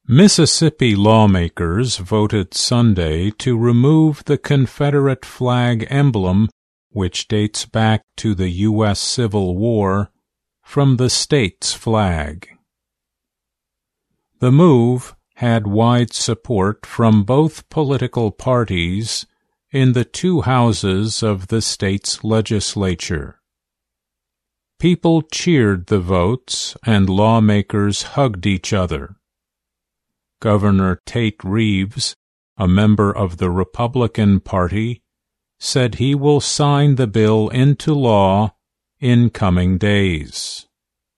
Mississippi lawmakers voted Sunday to remove the Confederate flag emblem, which dates back to the U.S. Civil War, from the state's flag. The move had wide support from both political parties in the two houses of the state's legislature. People cheered the votes and lawmakers hugged each other. Governor Tate Reeves, a member of the Republican Party, said he will sign the bill into law in coming days.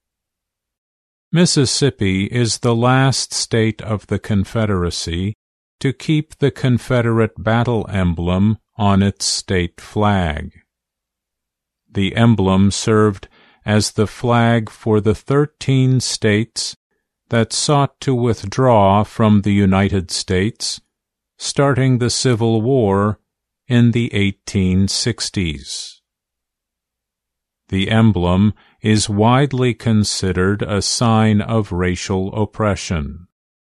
Mississippi is the last state of the Confederacy to keep the Confederate battle emblem on its state flag. The emblem served as the flag for the 13 states that sought to withdraw from the United States, starting the Civil War in the 1860s. The emblem is widely considered a sign of racial oppression.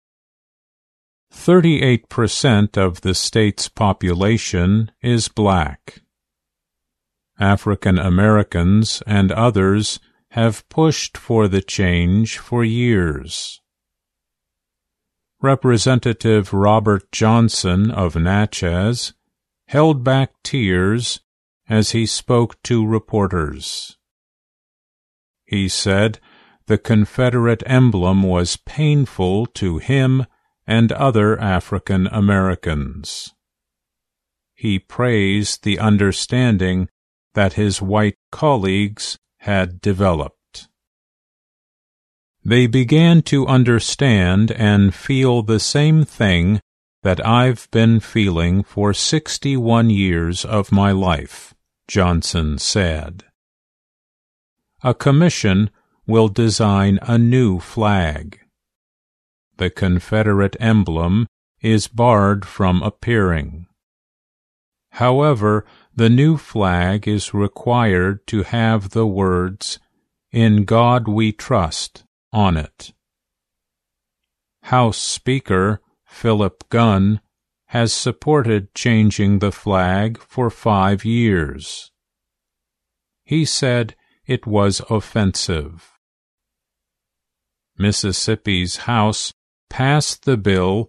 38% of the state's population is black. African Americans and others have pushed for the change for years. Representative Robert Johnson of Natchez held back tears as he spoke to reporters. He said the Confederate emblem was painful to him and other African Americans. He praised the understanding that his white colleagues had developed. They began to understand and feel the same thing that I've been feeling for 61 years of my life, Johnson said. A commission will design a new flag. The Confederate emblem is barred from appearing. However, the new flag is required to have the words, "In God We Trust," on it. House Speaker Philip Gunn has supported changing the flag for 5 years. He said it was offensive. Mississippi's House passed the bill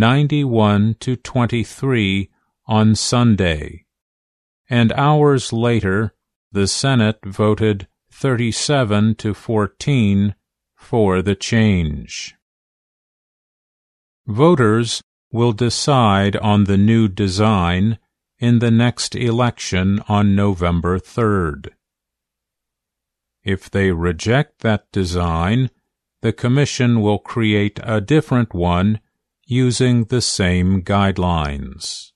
91-23 on Sunday, and hours later the Senate voted 37-14 for the change. Voters will decide on the new design in the next election on November 3rd. If they reject that design, the Commission will create a different one using the same guidelines.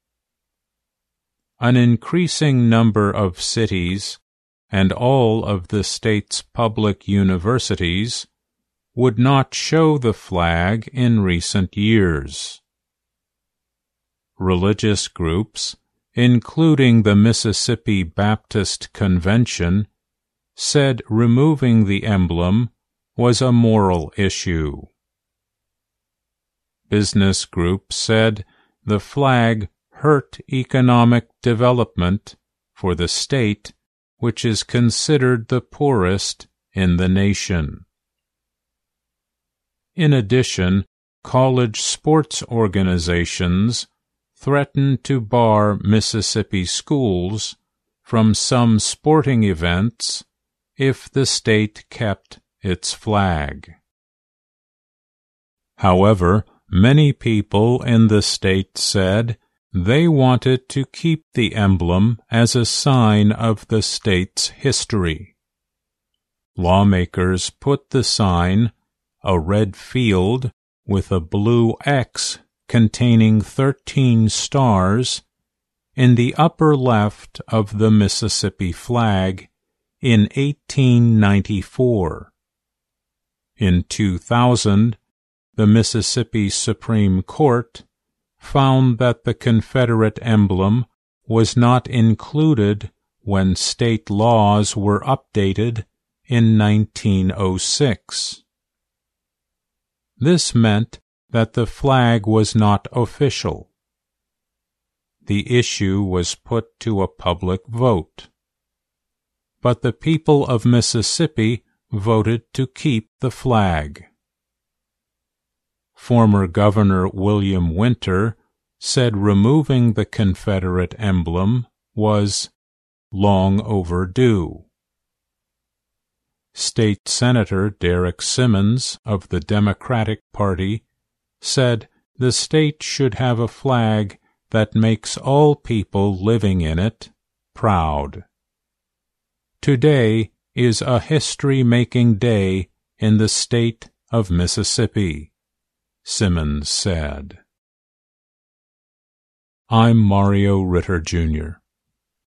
An increasing number of cities and all of the state's public universities would not show the flag in recent years. Religious groups, including the Mississippi Baptist Convention, said removing the emblem was a moral issue. Business groups said the flag hurt economic development for the state, which is considered the poorest in the nation. In addition, college sports organizations threatened to bar Mississippi schools from some sporting events if the state kept its flag. However, many people in the state said they wanted to keep the emblem as a sign of the state's history. Lawmakers put the sign, a red field with a blue X containing 13 stars, in the upper left of the Mississippi flag in 1894. In 2000, the Mississippi Supreme Court found that the Confederate emblem was not included when state laws were updated in 1906. This meant that the flag was not official. The issue was put to a public vote, but the people of Mississippi voted to keep the flag. Former Governor William Winter said removing the Confederate emblem was long overdue. State Senator Derek Simmons of the Democratic Party said the state should have a flag that makes all people living in it proud. Today is a history-making day in the state of Mississippi, Simmons said. I'm Mario Ritter, Jr.